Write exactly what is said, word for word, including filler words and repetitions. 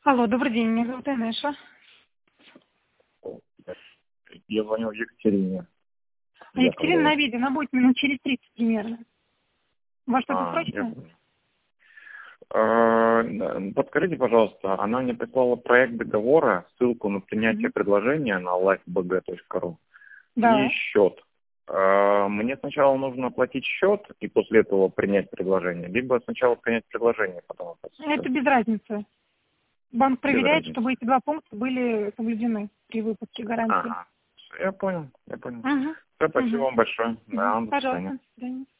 Алло, добрый день, меня зовут Инеша. Я звонил Екатерине. А Екатерина на видео, она будет минут через тридцать примерно. У вас что-то А, срочное? я... Подскажите, пожалуйста, она мне прислала проект договора, ссылку на принятие Мгм. предложения на лайфбг точка ру Да. и счет. А, Мне сначала нужно оплатить счет и после этого принять предложение, либо сначала принять предложение, потом оплатить счет. Это без разницы. Банк Без проверяет, разницы. чтобы эти два пункта были соблюдены при выпуске гарантии. Ага. Я понял, я понял. Угу. Все, спасибо Угу. вам большое. Угу. Да, до свидания. Пожалуйста, до свидания.